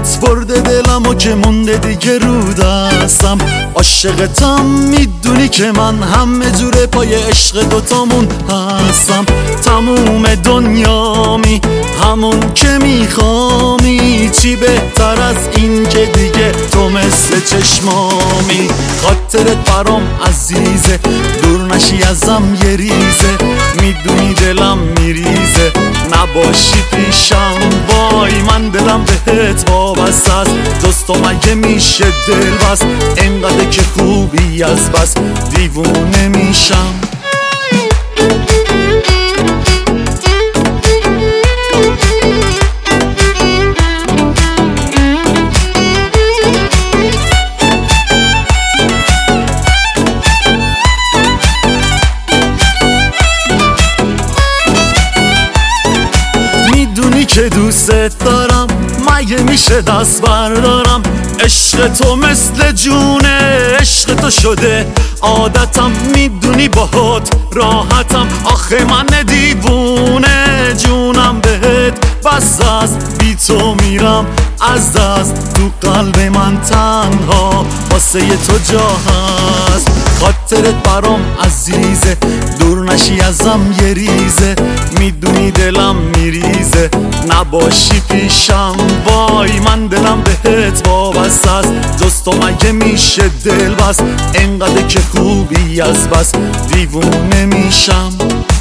بهت برده دلم و که مونده دیگه رو دستم. عاشقتم میدونی که من همه جوره پای عشق دوتامون هستم. تموم دنیامی همون که میخوامی، چی بهتر از این که دیگه تو مثل چشمامی. خاطرت برام عزیزه، دور نشی ازم یه ریزه. میدونی دلم میریزه نباشی پیشم، وای من دلم بهت وابسته است. جز تو مگه میشه دل بس، اینقدر که خوبی از بس دیوونه میشم. که دوست دارم مگه میشه دست بردارم. عشق تو مثل جونه، عشق تو شده عادتم. میدونی باهات راحتم، آخه من دیوونه جونم بهت بس است. بی تو میرم از دست، تو قلب من تنها واسه تو جا هست. خاطرت برام عزیزه، دور نشی ازم یه ریزه. میدونی دلم میریزه نباشی پیشم، وای من دلم بهت وابسته است. جز تو مگه میشه دل بس، اینقدر که خوبی از بس دیوونه میشم.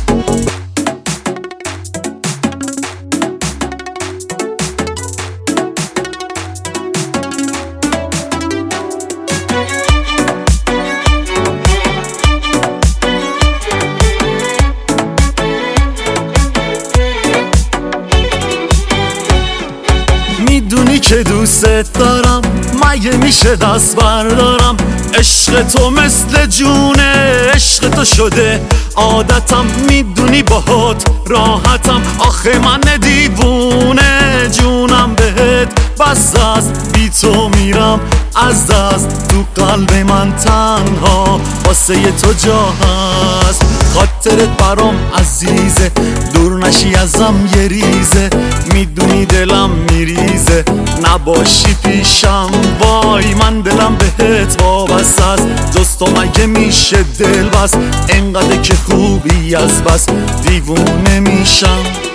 میدونی که دوست دارم مگه میشه دست بردارم. عشق تو مثل جونه، عشق تو شده عادتم. میدونی باهات راحتم، آخه من دیوونه جونم بهت بس است. بی تو میرم از دست، تو قلب من تنها واسه تو جا هست. خاطرت برام عزیزه، دور نشی ازم یه ریزه. میدونی دلم میریزه نباشی پیشم، وای من دلم بهت وابسته است. جز تو مگه میشه دل بس، اینقدر که خوبی از بس دیوونه میشم.